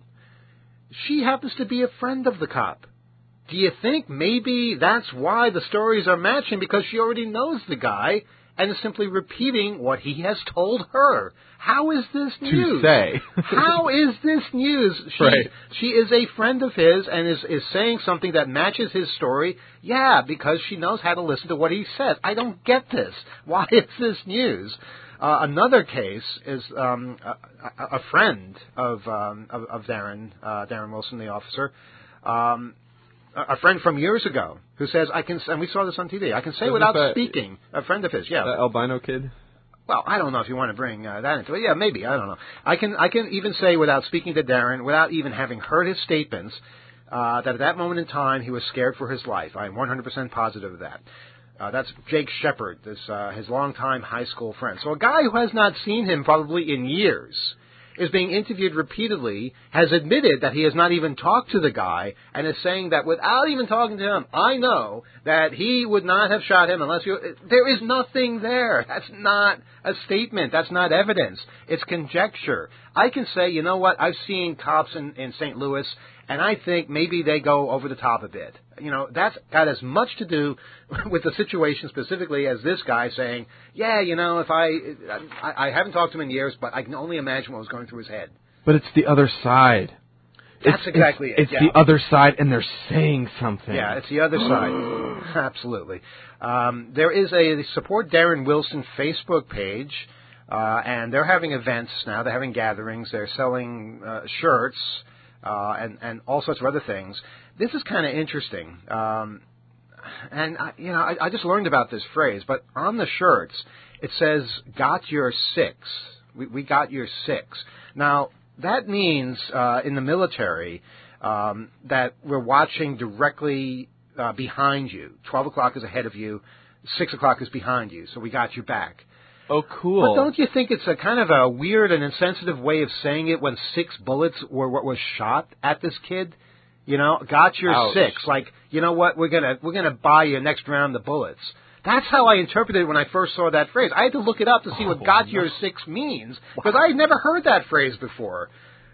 She happens to be a friend of the cop. Do you think maybe that's why the stories are matching, because she already knows the guy and is simply repeating what he has told her? How is this news? To say. How is this news? She, right. she is a friend of his and is, is saying something that matches his story. Yeah, because she knows how to listen to what he says. I don't get this. Why is this news? Uh, another case is um, a, a friend of, um, of, of Darren, uh, Darren Wilson, the officer, um, a friend from years ago who says, I can, and we saw this on T V, I can say Isn't without that, speaking, a friend of his, yeah. That albino kid? Well, I don't know if you want to bring uh, that into it. Yeah, maybe, I don't know. I can I can even say without speaking to Darren, without even having heard his statements, uh, that at that moment in time he was scared for his life. I am one hundred percent positive of that. Uh, that's Jake Shepard, this, uh, his longtime high school friend. So a guy who has not seen him probably in years is being interviewed repeatedly, has admitted that he has not even talked to the guy, and is saying that without even talking to him, I know that he would not have shot him unless you... There is nothing there. That's not a statement. That's not evidence. It's conjecture. I can say, you know what, I've seen cops in, in Saint Louis, and I think maybe they go over the top a bit. You know, that's got as much to do with the situation specifically as this guy saying, yeah, you know, if I, I, I haven't talked to him in years, but I can only imagine what was going through his head. But it's the other side. That's it's, exactly it's, it. It's yeah. the other side, and they're saying something. Yeah, it's the other side. Absolutely. Um, there is a Support Darren Wilson Facebook page, uh, and they're having events now. They're having gatherings. They're selling uh, shirts uh, and, and all sorts of other things. This is kind of interesting. Um, and, I, you know, I, I just learned about this phrase, but on the shirts, it says, got your six. We, we got your six. Now, that means uh, in the military um, that we're watching directly uh, behind you. twelve o'clock is ahead of you. six o'clock is behind you. So we got your back. Oh, cool. But don't you think it's a kind of a weird and insensitive way of saying it when six bullets were what was shot at this kid? You know, got your Ouch. six. Like, you know what? We're gonna we're gonna buy you next round the bullets. That's how I interpreted it when I first saw that phrase. I had to look it up to see what oh, got no. your six means, because I had never heard that phrase before.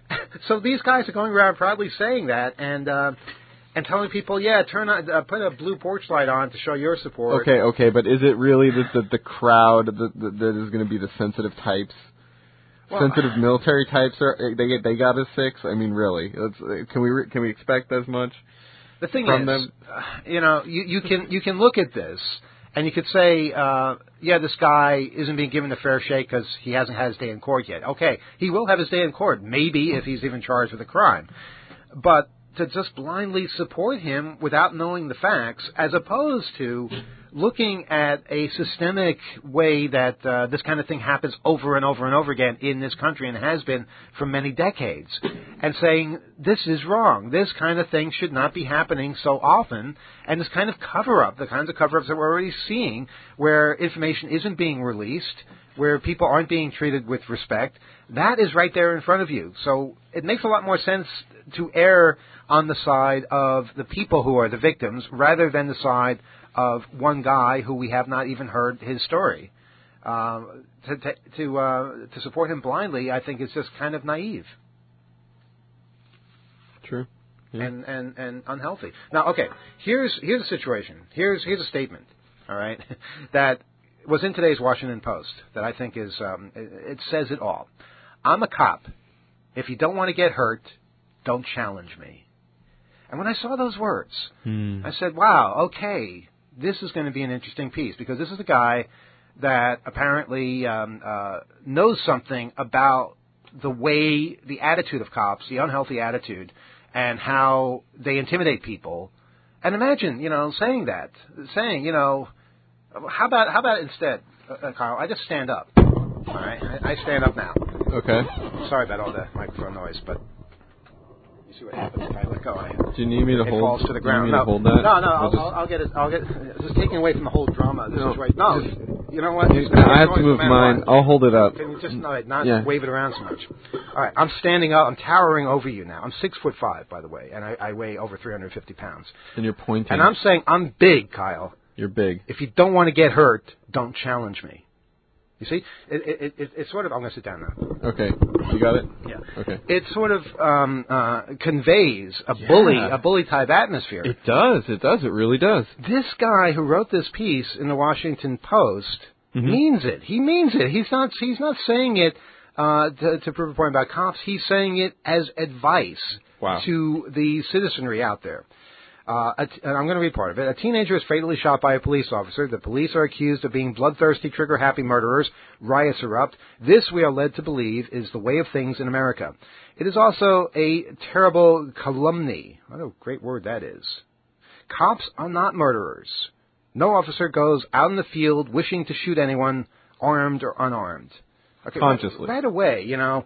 So these guys are going around proudly saying that and uh, and telling people, yeah, turn on, uh, put a blue porch light on to show your support. Okay, okay, but is it really the the, the crowd that, that, that is going to be the sensitive types? Well, sensitive military types are they get they got a six. I mean, really, Let's, can we can we expect as much? The thing from is, them? Uh, you know, you, you can you can look at this and you could say, uh, yeah, this guy isn't being given a fair shake because he hasn't had his day in court yet. Okay, he will have his day in court, maybe if he's even charged with a crime, but to just blindly support him without knowing the facts, as opposed to looking at a systemic way that uh, this kind of thing happens over and over and over again in this country and has been for many decades, and saying this is wrong. This kind of thing should not be happening so often, and this kind of cover-up, the kinds of cover-ups that we're already seeing, where information isn't being released, where people aren't being treated with respect, that is right there in front of you. So it makes a lot more sense to err on the side of the people who are the victims rather than the side of one guy who we have not even heard his story. Uh, to to to, uh, to support him blindly, I think, is just kind of naive. True. Yeah. And, and, and unhealthy. Now, okay, here's here's a situation. Here's here's a statement, all right, that was in today's Washington Post that I think is um, it, it says it all. I'm a cop. If you don't want to get hurt, don't challenge me. And when I saw those words, hmm. I said, wow, okay, this is going to be an interesting piece, because this is a guy that apparently um, uh, knows something about the way, the attitude of cops, the unhealthy attitude, and how they intimidate people. And imagine, you know, saying that, saying, you know, how about how about instead, uh, Kyle, I just stand up. All right, I, I stand up now. Okay. Sorry about all the microphone noise, but you see what happens if I let go. I, Do you need me to it hold? falls to the ground. Do you need me no, to hold that? no, no. I'll, just... I'll, I'll get it. I'll get. It's just taking away from the whole drama of the No, situation. No, just, you know what? You, I have to move mine. What. I'll hold it up. Can you just no, not yeah. wave it around so much? All right, I'm standing up. I'm towering over you now. I'm six foot five, by the way, and I, I weigh over three hundred fifty pounds. And you're pointing. And I'm saying I'm big, Kyle. You're big. If you don't want to get hurt, don't challenge me. You see, it, it, it, it's sort of. I'm going to sit down now. Okay, you got it. Yeah. Okay. It sort of um, uh, conveys a Yeah. bully, a bully type atmosphere. It does. It does. It really does. This guy who wrote this piece in the Washington Post Mm-hmm. means it. He means it. He's not. He's not saying it uh, to, to prove a point about cops. He's saying it as advice Wow. to the citizenry out there. Uh, a t- and I'm going to read part of it. A teenager is fatally shot by a police officer. The police are accused of being bloodthirsty, trigger-happy murderers. Riots erupt. This, we are led to believe, is the way of things in America. It is also a terrible calumny. What a great word that is. Cops are not murderers. No officer goes out in the field wishing to shoot anyone, armed or unarmed. Okay, Consciously. Right, right away, you know.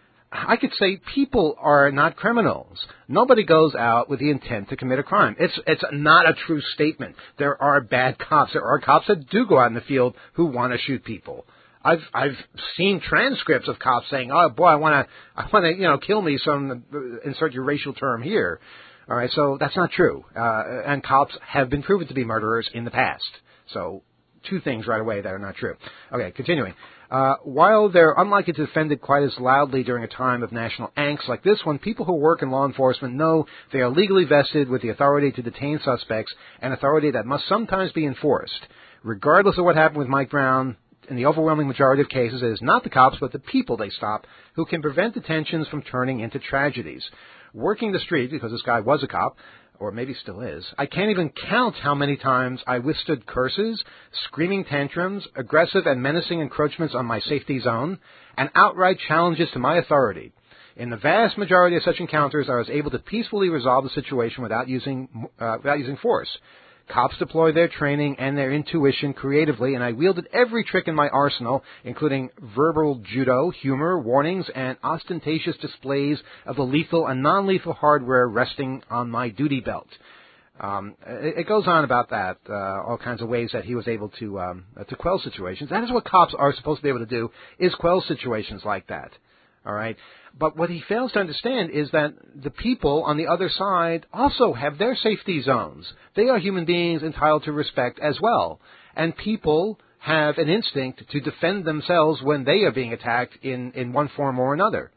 I could say people are not criminals. Nobody goes out with the intent to commit a crime. It's it's not a true statement. There are bad cops. There are cops that do go out in the field who want to shoot people. I've I've seen transcripts of cops saying, "Oh boy, I want to I want to you know kill me." So insert your racial term here. All right, so that's not true. Uh, and cops have been proven to be murderers in the past. So two things right away that are not true. Okay, continuing. Uh, while they're unlikely to defend it quite as loudly during a time of national angst like this one, people who work in law enforcement know they are legally vested with the authority to detain suspects, an authority that must sometimes be enforced. Regardless of what happened with Mike Brown, in the overwhelming majority of cases, it is not the cops but the people they stop who can prevent detentions from turning into tragedies. Working the street, because this guy was a cop, or maybe still is, I can't even count how many times I withstood curses, screaming tantrums, aggressive and menacing encroachments on my safety zone, and outright challenges to my authority. In the vast majority of such encounters, I was able to peacefully resolve the situation without using uh, without using force. Cops deploy their training and their intuition creatively, and I wielded every trick in my arsenal, including verbal judo, humor, warnings, and ostentatious displays of the lethal and non-lethal hardware resting on my duty belt. Um, it, it goes on about that, uh, all kinds of ways that he was able to um, uh, to quell situations. That is what cops are supposed to be able to do, is quell situations like that. All right. But what he fails to understand is that the people on the other side also have their safety zones. They are human beings entitled to respect as well. And people have an instinct to defend themselves when they are being attacked in, in one form or another.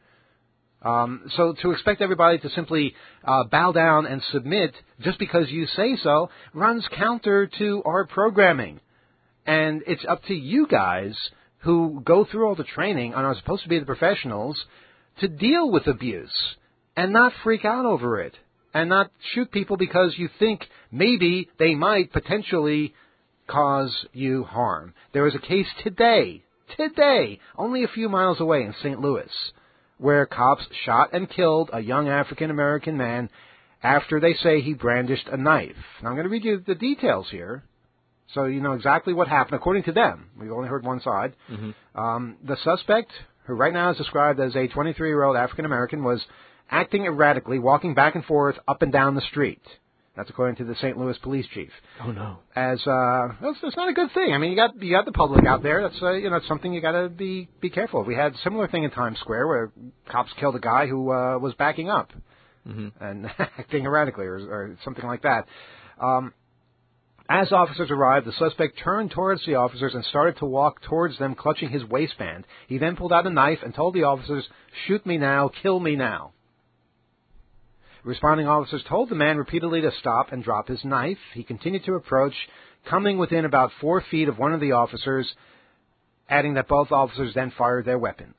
Um, so to expect everybody to simply uh, bow down and submit just because you say so runs counter to our programming. And it's up to you guys who go through all the training and are supposed to be the professionals to deal with abuse and not freak out over it and not shoot people because you think maybe they might potentially cause you harm. There was a case today, today, only a few miles away in Saint Louis, where cops shot and killed a young African-American man after they say he brandished a knife. Now, I'm going to read you the details here so you know exactly what happened, according to them. We've only heard one side. Mm-hmm. Um, the suspect, who right now is described as a twenty-three-year-old African-American, was acting erratically, walking back and forth up and down the street. That's according to the Saint Louis police chief. Oh no! As uh, that's, that's not a good thing. I mean, you got you got the public out there. That's uh, you know it's something you got to be be careful of. We had a similar thing in Times Square where cops killed a guy who uh, was backing up mm-hmm. and acting erratically or, or something like that. Um, as officers arrived, the suspect turned towards the officers and started to walk towards them, clutching his waistband. He then pulled out a knife and told the officers, "Shoot me now, kill me now." Responding officers told the man repeatedly to stop and drop his knife. He continued to approach, coming within about four feet of one of the officers, adding that both officers then fired their weapons.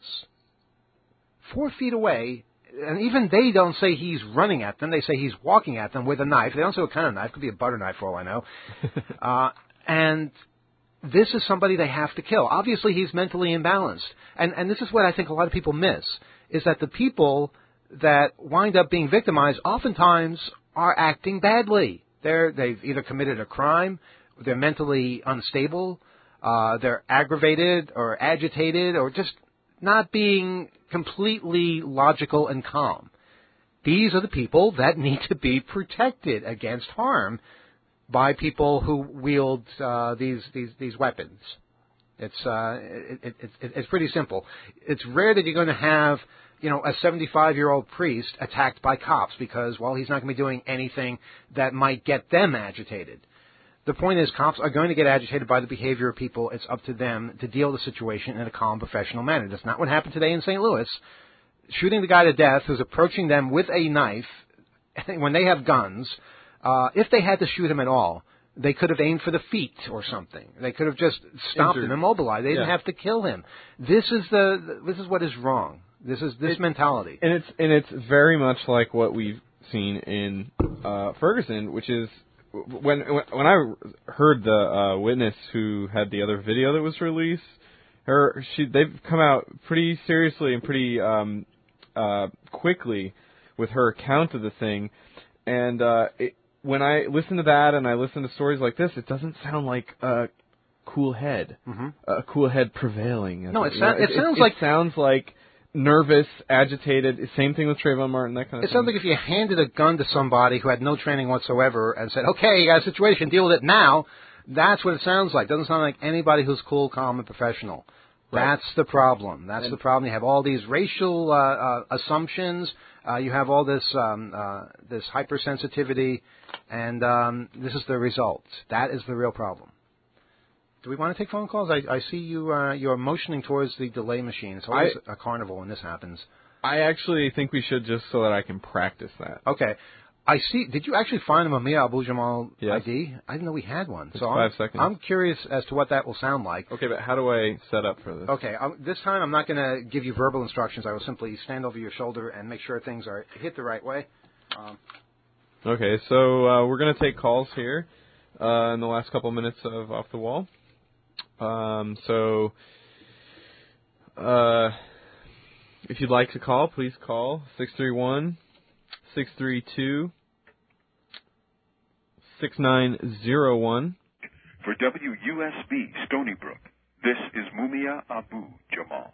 Four feet away, and even they don't say he's running at them. They say he's walking at them with a knife. They don't say what kind of knife. It could be a butter knife for all I know. uh, and this is somebody they have to kill. Obviously, he's mentally imbalanced. And, and this is what I think a lot of people miss, is that the people that wind up being victimized oftentimes are acting badly. They're, they've either committed a crime, they're mentally unstable, uh, they're aggravated or agitated, or just not being completely logical and calm. These are the people that need to be protected against harm by people who wield uh, these, these these weapons. It's uh, it, it, it, it's pretty simple. It's rare that you're going to have you know, a seventy-five-year-old priest attacked by cops because, well, he's not going to be doing anything that might get them agitated. The point is, cops are going to get agitated by the behavior of people. It's up to them to deal with the situation in a calm, professional manner. That's not what happened today in Saint Louis. Shooting the guy to death who's approaching them with a knife, when they have guns, uh, if they had to shoot him at all, they could have aimed for the feet or something. They could have just stopped Injured. him, immobilized. They didn't yeah. have to kill him. This is the this is what is wrong. This is this it, mentality, and it's and it's very much like what we've seen in uh, Ferguson, which is when when I heard the uh, witness who had the other video that was released, her she they've come out pretty seriously and pretty um, uh, quickly with her account of the thing, and uh, it, when I listen to that and I listen to stories like this, it doesn't sound like a cool head, mm-hmm. a cool head prevailing. No, it, it, sound, you know, it, it sounds it, like it sounds like. Nervous, agitated. Same thing with Trayvon Martin, that kind of it thing. It sounds like if you handed a gun to somebody who had no training whatsoever and said, okay, you got a situation, deal with it now, that's what it sounds like. It doesn't sound like anybody who's cool, calm, and professional. Right. That's the problem. That's and the problem. You have all these racial uh, uh, assumptions. Uh, you have all this um, uh, this hypersensitivity, and um, this is the result. That is the real problem. Do we want to take phone calls? I, I see you uh, you're motioning towards the delay machine. It's always I, a carnival when this happens. I actually think we should, just so that I can practice that. Okay. I see. Did you actually find a Mumia Abu Jamal yes. I D? I didn't know we had one. It's so five I'm, seconds. I'm curious as to what that will sound like. Okay, but how do I set up for this? Okay. Um, this time I'm not going to give you verbal instructions. I will simply stand over your shoulder and make sure things are hit the right way. Um, okay, so uh, we're going to take calls here uh, in the last couple minutes of Off the Wall. Um, so, uh, if you'd like to call, please call six three one, six three two, six nine zero one. For W U S B Stony Brook, this is Mumia Abu Jamal.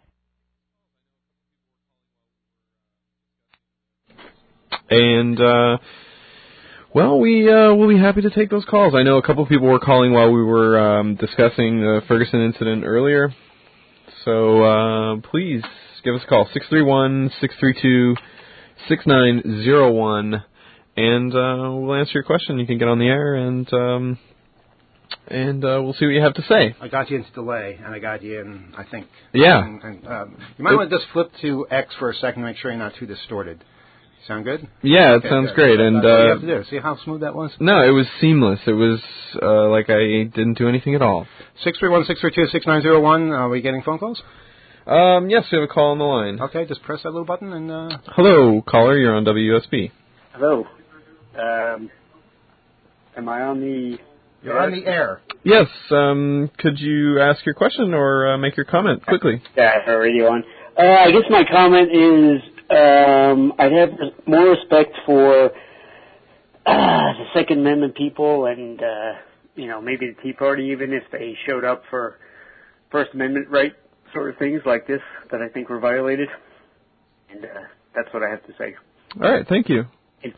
And, uh, Well, we uh, will be happy to take those calls. I know a couple of people were calling while we were um, discussing the Ferguson incident earlier. So uh, please give us a call, six three one, six three two, six nine zero one, and uh, we'll answer your question. You can get on the air, and um, and uh, we'll see what you have to say. I got you into delay, and I got you in, I think. Yeah. And, and, um, you might it, want to just flip to X for a second to make sure you're not too distorted. Sound good? Yeah, it Okay, sounds good. great. And That's all you uh, have to do. See how smooth that was? no, it was seamless. It was uh, like I didn't do anything at all. six three one, six three two, six nine zero one. Are we getting phone calls? Um, yes, we have a call on the line. Okay, just press that little button and... Uh... Hello, caller. You're on W U S B. Hello. Um, am I on the... You're on the air. Yes. Um, could you ask your question or uh, make your comment quickly? Yeah, I have radio on. Uh, I guess my comment is um, I'd have more respect for uh, the Second Amendment people and, uh, you know, maybe the Tea Party even if they showed up for First Amendment right sort of things like this that I think were violated. And uh, that's what I have to say. All right. Thank you. It,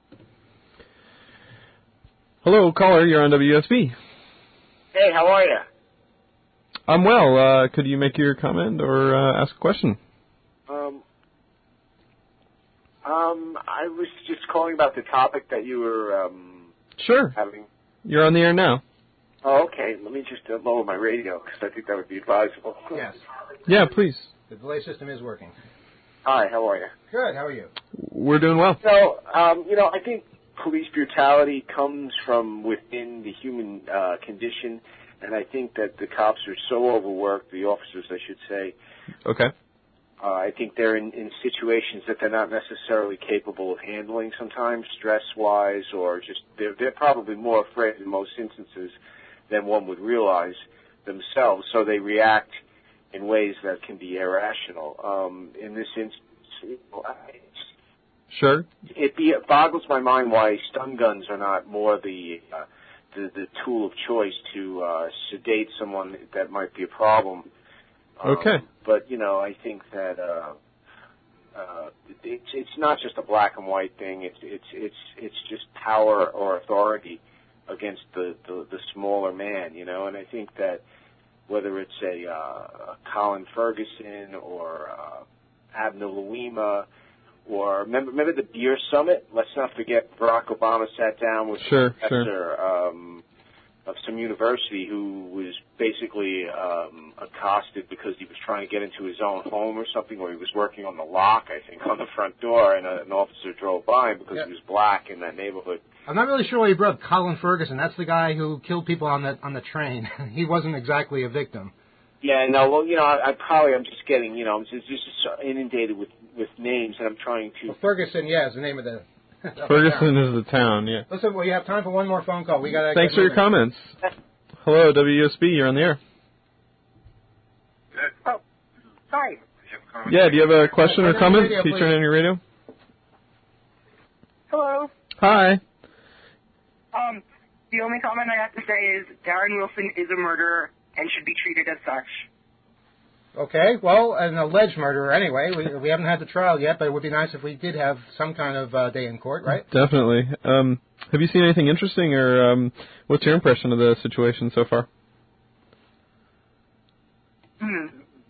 Hello, caller. You're on W U S B. hey, how are you? I'm well. Uh, could you make your comment or uh, ask a question? Um, um, I was just calling about the topic that you were um, Sure. having. You're on the air now. Oh, okay. Let me just uh, lower my radio because I think that would be advisable. Yes. Yeah, please. The delay system is working. Hi, how are you? Good. How are you? We're doing well. So, um, you know, I think police brutality comes from within the human uh, condition, and I think that the cops are so overworked, the officers, I should say. Okay. Uh, I think they're in, in situations that they're not necessarily capable of handling sometimes, stress-wise, or just they're, they're probably more afraid in most instances than one would realize themselves, so they react in ways that can be irrational. Um, in this instance, you know, I, Sure. it, be, it boggles my mind why stun guns are not more the uh, the, the tool of choice to uh, sedate someone that might be a problem. Um, Okay. But you know, I think that uh, uh, it's it's not just a black and white thing. It's it's it's it's just power or authority against the, the, the smaller man. You know, and I think that whether it's a, uh, a Colin Ferguson or uh, Abner Louima. Or remember, remember the beer summit? Let's not forget Barack Obama sat down with Sure, a professor sure. um, of some university who was basically um, accosted because he was trying to get into his own home or something, or he was working on the lock, I think, on the front door, and a, an officer drove by him because Yep. he was black in that neighborhood. I'm not really sure why you brought up Colin Ferguson. That's the guy who killed people on the on the train. He wasn't exactly a victim. Yeah, no, well, you know, I, I probably, I'm just getting, you know, I'm just, just inundated with, with names, and I'm trying to... Well, Ferguson, yeah, is the name of the... Ferguson is the town, yeah. Listen, well, you have time for one more phone call. We got. Thanks for your comments. Hello, W U S B. You're on the air. Oh, hi. Yeah, do you have a question or Turn on comment? your radio, Can you please. turn on your radio? Hello. Hi. Um, the only comment I have to say is Darren Wilson is a murderer and should be treated as such. Okay, well, an alleged murderer anyway. We, we haven't had the trial yet, but it would be nice if we did have some kind of uh, day in court, right? Definitely. Um, have you seen anything interesting, or um, what's your impression of the situation so far? Hmm.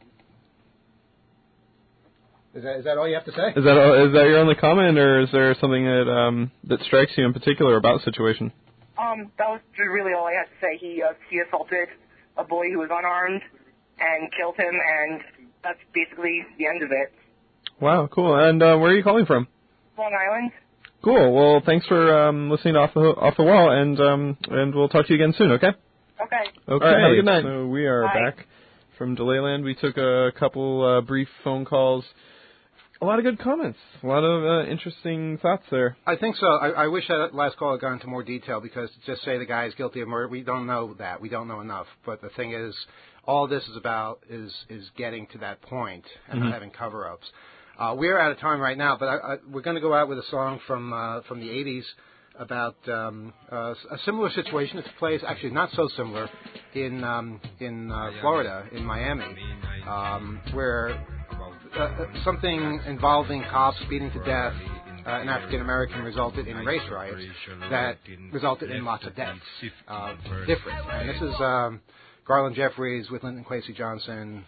Is that is that all you have to say? Is that all, is that your only comment, or is there something that um, that strikes you in particular about the situation? Um, that was really all I had to say. He, uh, he assaulted a boy who was unarmed and killed him, and that's basically the end of it. Wow, cool. And uh, where are you calling from? Long Island. Cool. Well, thanks for um, listening to Off the Off the Wall, and um, and we'll talk to you again soon. Okay. Okay. Okay. All right, have a good night. So we are Bye. back from Delayland. We took a couple uh, brief phone calls. A lot of good comments. A lot of uh, interesting thoughts there. I think so. I, I wish that last call had gone into more detail because to just say the guy is guilty of murder, we don't know that. We don't know enough. But the thing is, all this is about is is getting to that point and Mm-hmm. not having cover-ups. Uh, we're out of time right now, but I, I, we're going to go out with a song from uh, from the eighties about um, uh, a similar situation that took place, actually not so similar, in um, in uh, Florida, in Miami, um, where uh, something involving cops beating to death uh, an African American resulted in race riots that resulted in lots of deaths. Uh, different. And this is um, Garland Jeffries with Lyndon Kwesi Johnson.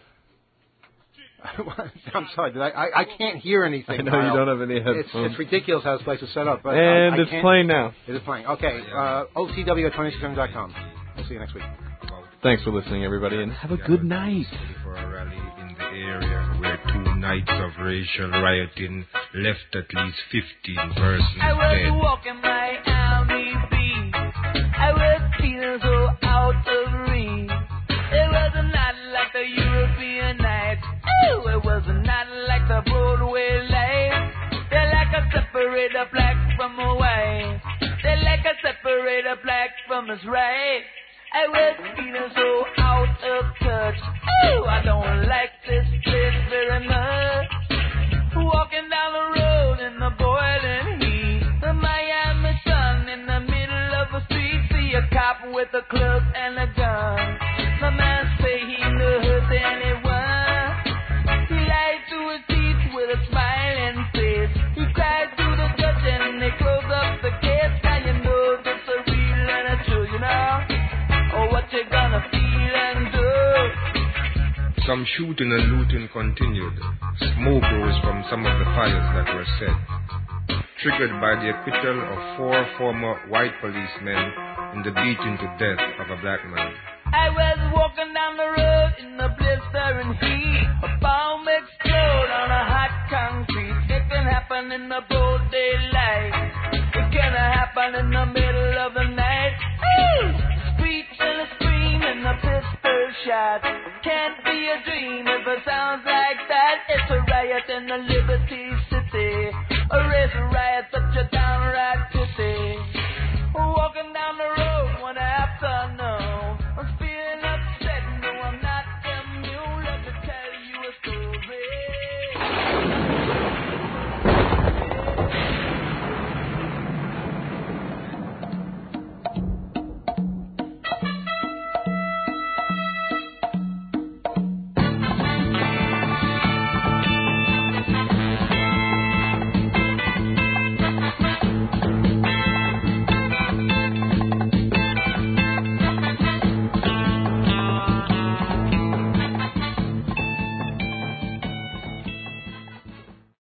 I'm sorry, did I, I I can't hear anything. I know Kyle. you don't have any headphones. It's, it's ridiculous how this place is set up. But and I, I it's can't- playing now. It is playing. Okay, uh, O T W at twenty six hundred dot com. We'll see you next week. Thanks for listening, everybody, and have a good night. For a rally in the area where two nights of racial rioting left at least fifteen persons I was dead. walking Miami Beach. I was feeling so out of reach. It was not like the European night. Ooh, it was not like the Broadway light. They like a separator black from a white. They like a separator black from his right. I was feeling so out of touch. Ooh, I don't like this place very much. Walking down the road in the boiling heat, the Miami sun in the middle of a street. See a cop with a club and a gun. The man say he no hurt anyone. He lied to his teeth with a smiling face. He cried to the judge and they closed up the case. Now you know this a real and a true, you know. Oh, what you gonna feel and do? Some shooting and looting continued. Smoke rose from some of the fires that were set, triggered by the acquittal of four former white policemen in the beating to death of a black man. I was walking down the road in the blistering heat. A bomb explode on a hot concrete. It can happen in the broad daylight. It can happen in the middle of the night. Ooh! Screech and a scream and a pistol shot. Can't be a dream